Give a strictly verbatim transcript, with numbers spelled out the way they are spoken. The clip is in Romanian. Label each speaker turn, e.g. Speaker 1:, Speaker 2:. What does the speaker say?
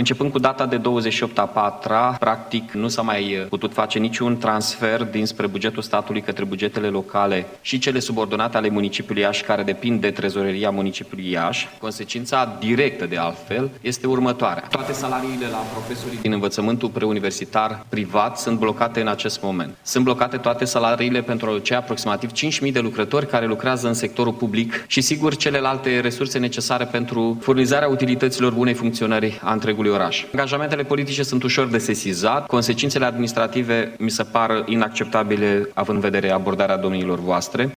Speaker 1: Începând cu data de douăzeci și opt a patra, practic nu s-a mai putut face niciun transfer dinspre bugetul statului către bugetele locale și cele subordonate ale municipiului Iași, care depind de trezoreria municipiului Iași. Consecința directă, de altfel, este următoarea. Toate salariile la profesorii din învățământul preuniversitar privat sunt blocate în acest moment. Sunt blocate toate salariile pentru cei aproximativ cinci mii de lucrători care lucrează în sectorul public și, sigur, celelalte resurse necesare pentru furnizarea utilităților bunei funcționări a întregului oraș. Angajamentele politice sunt ușor de sesizat, consecințele administrative mi se par inacceptabile având în vedere abordarea domnilor voastre.